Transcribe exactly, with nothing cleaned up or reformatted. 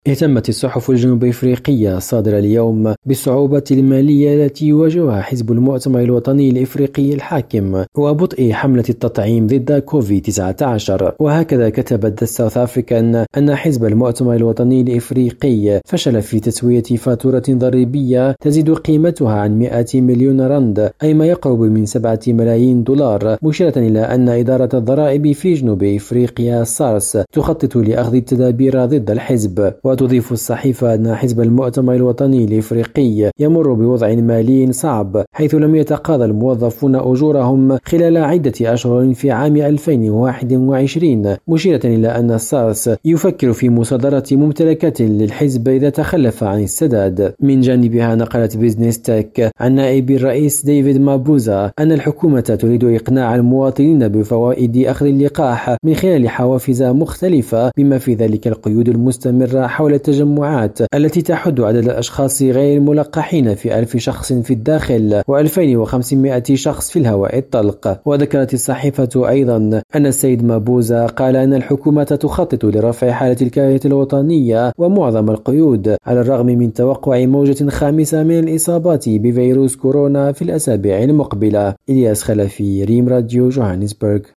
اهتمت الصحف الجنوب إفريقية الصادرة اليوم بالصعوبة المالية التي يواجهها حزب المؤتمر الوطني الإفريقي الحاكم وبطء حملة التطعيم ضد كوفيد تسعة عشر. وهكذا كتبت ساوث أفريكان أن حزب المؤتمر الوطني الإفريقي فشل في تسوية فاتورة ضريبية تزيد قيمتها عن مئة مليون رند، أي ما يقرب من سبعة ملايين دولار، مشيرة إلى أن إدارة الضرائب في جنوب إفريقيا سارس تخطط لأخذ التدابير ضد الحزب. وتضيف الصحيفة أن حزب المؤتمر الوطني الإفريقي يمر بوضع مالي صعب، حيث لم يتقاضى الموظفون أجورهم خلال عدة أشهر في عام ألفين وواحد وعشرين، مشيرة إلى أن السارس يفكر في مصادرة ممتلكات للحزب إذا تخلف عن السداد. من جانبها نقلت بيزنس تك عن نائب الرئيس ديفيد مابوزا أن الحكومة تريد إقناع المواطنين بفوائد أخذ اللقاح من خلال حوافز مختلفة، بما في ذلك القيود المستمرة حول التجمعات التي تحد عدد الأشخاص غير الملقحين في ألف شخص في الداخل وألفين وخمسمائة شخص في الهواء الطلق. وذكرت الصحيفة أيضا أن السيد مابوزا قال أن الحكومة تخطط لرفع حالة الكراهية الوطنية ومعظم القيود، على الرغم من توقع موجة خامسة من الإصابات بفيروس كورونا في الأسابيع المقبلة. إلياس خلفي، ريم راديو، جوهانسبرغ.